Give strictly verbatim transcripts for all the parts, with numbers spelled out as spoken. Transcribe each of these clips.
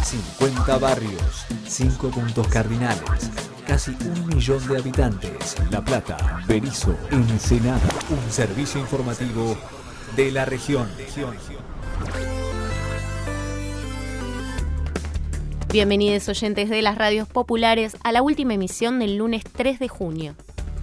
cincuenta barrios, cinco puntos cardinales, casi un millón de habitantes. La Plata, Berisso, Ensenada. Un servicio informativo de la región. Bienvenidos oyentes de las radios populares a la última emisión del lunes tres de junio.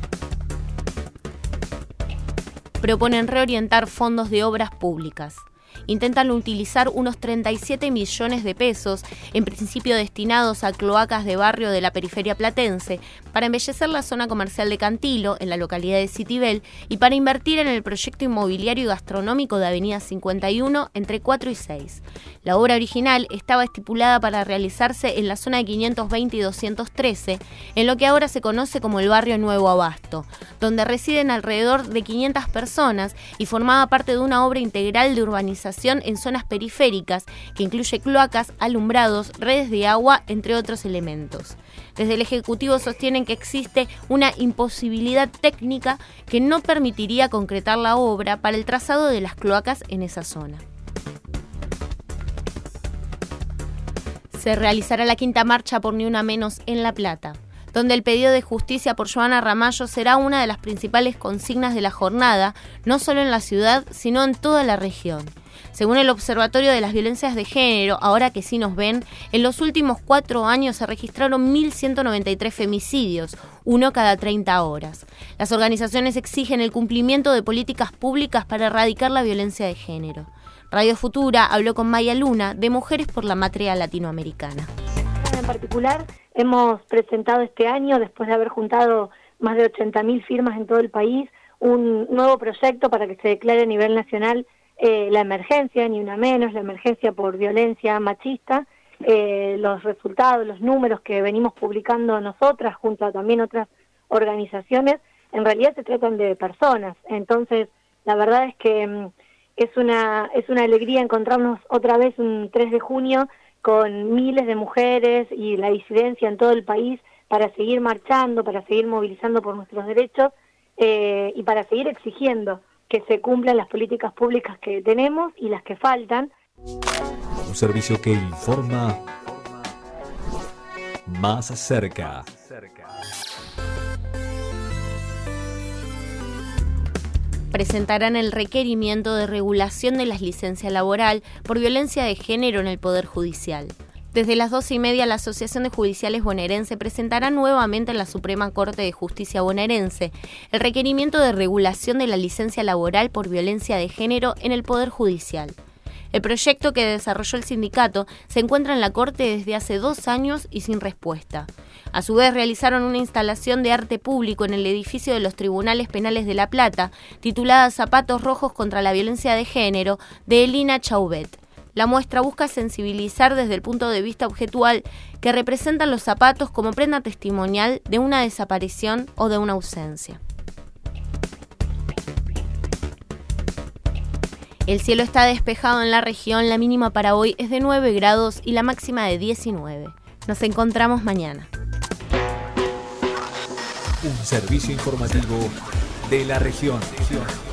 Proponen reorientar fondos de obras públicas. Intentan utilizar unos treinta y siete millones de pesos, en principio destinados a cloacas de barrio de la periferia platense, para embellecer la zona comercial de Cantilo, en la localidad de Citibel, y para invertir en el proyecto inmobiliario y gastronómico de Avenida cincuenta y uno entre cuatro y seis. La obra original estaba estipulada para realizarse en la zona de quinientos veinte y doscientos trece, en lo que ahora se conoce como el barrio Nuevo Abasto, donde residen alrededor de quinientas personas y formaba parte de una obra integral de urbanización en zonas periféricas que incluye cloacas, alumbrados, redes de agua, entre otros elementos. Desde el Ejecutivo sostienen que existe una imposibilidad técnica que no permitiría concretar la obra para el trazado de las cloacas en esa zona. Se realizará la quinta marcha por Ni Una Menos en La Plata, donde el pedido de justicia por Joana Ramallo será una de las principales consignas de la jornada, no solo en la ciudad, sino en toda la región. Según el Observatorio de las Violencias de Género, ahora que sí nos ven, en los últimos cuatro años se registraron mil ciento noventa y tres femicidios, uno cada treinta horas. Las organizaciones exigen el cumplimiento de políticas públicas para erradicar la violencia de género. Radio Futura habló con Maya Luna, de Mujeres por la Matria Latinoamericana. En particular, hemos presentado este año, después de haber juntado más de ochenta mil firmas en todo el país, un nuevo proyecto para que se declare a nivel nacional eh, la emergencia, Ni Una Menos, la emergencia por violencia machista. Eh, los resultados, los números que venimos publicando nosotras, junto a también otras organizaciones, en realidad se tratan de personas. Entonces, la verdad es que mm, es una es una alegría encontrarnos otra vez un tres de junio con miles de mujeres y la disidencia en todo el país para seguir marchando, para seguir movilizando por nuestros derechos eh, y para seguir exigiendo que se cumplan las políticas públicas que tenemos y las que faltan. Un servicio que informa más cerca. Presentarán el requerimiento de regulación de las licencias laboral por violencia de género en el Poder Judicial. Desde las doce y media, la Asociación de Judiciales Bonaerense presentará nuevamente en la Suprema Corte de Justicia bonaerense el requerimiento de regulación de la licencia laboral por violencia de género en el Poder Judicial. El proyecto que desarrolló el sindicato se encuentra en la Corte desde hace dos años y sin respuesta. A su vez, realizaron una instalación de arte público en el edificio de los Tribunales Penales de La Plata, titulada Zapatos Rojos contra la Violencia de Género, de Elina Chauvet. La muestra busca sensibilizar desde el punto de vista objetual que representan los zapatos como prenda testimonial de una desaparición o de una ausencia. El cielo está despejado en la región, la mínima para hoy es de nueve grados y la máxima de diecinueve. Nos encontramos mañana. Un servicio informativo de la región.